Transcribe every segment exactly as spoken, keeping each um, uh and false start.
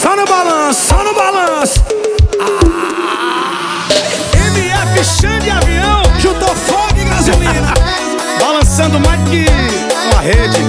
Só no balanço, só no balanço. Ah. M F Xande Avião juntou fogo e gasolina, balançando mais que uma rede.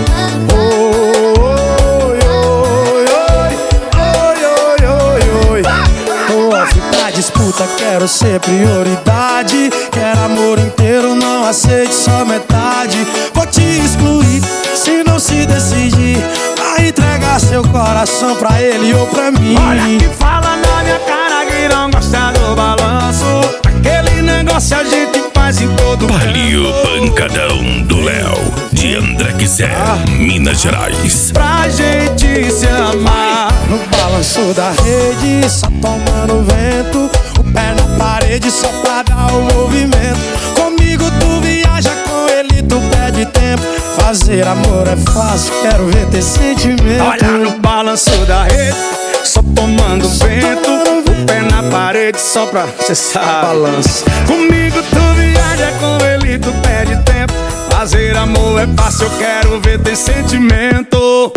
Oi, oi, oi, oi, oi, oi. Tô pra disputa, quero ser prioridade. Quero amor inteiro, não aceite só metade. Vou te excluir se não se decidir. Vai entregar seu coração pra ele ou pra mim. Olha que fala na minha cara que não gosta do balanço. Aquele negócio a gente faz em todo mundo. Palio Pancadão do Léo, de André Quiser, Minas Gerais. Pra gente se amar. No balanço da rede, só tomando vento. O pé na parede só pra dar o movimento. Comigo tu viaja, com ele tu perde tempo. Fazer amor é fácil, quero ver ter sentimento. Olha no balanço da rede, só tomando vento. O pé na parede só pra cê sabe. Balanço. Comigo tu viaja, com ele tu perde tempo. Fazer amor é fácil, eu quero ver ter sentimento.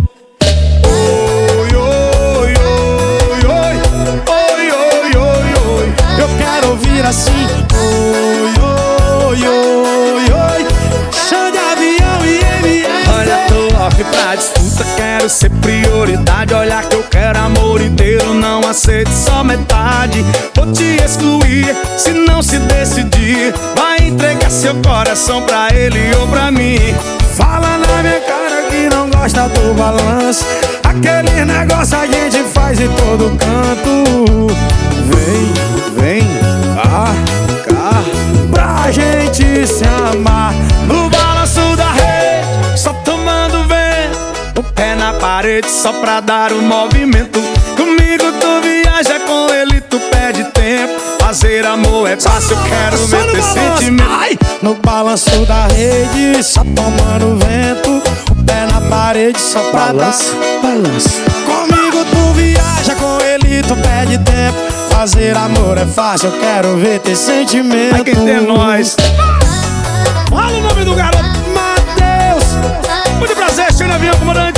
Oi, oi, oi, oi, oi, oi, oi, oi. Eu quero ouvir assim. Oi, oi, oi, oi. Xande Avião e M F. Olha, tô off pra disputa, quero ser prioridade. Olha que eu quero amor inteiro, não aceito só metade. Vou te excluir se não se decidir. Vai entregar seu coração pra ele ou pra mim. Fala na minha cara que não gosta do balanço. Aquele negócio a gente faz em todo canto. Vem, vem, cá, cá, pra gente se amar. No balanço da rede, só tomando vento. O pé na parede só pra dar o movimento. Comigo tu viaja, com ele tu perde tempo. Fazer amor é fácil, eu quero ver ter sentimento. Ai! No balanço da rede, só tomando vento. O pé na parede só pra Balanço, dar. balanço. Comigo tu viaja, com ele tu perde tempo. Fazer amor é fácil, eu quero ver ter sentimento. Ai, quem tem é nós. Fala o nome do garoto. Matheus. Muito prazer, Xande Avião, comandante.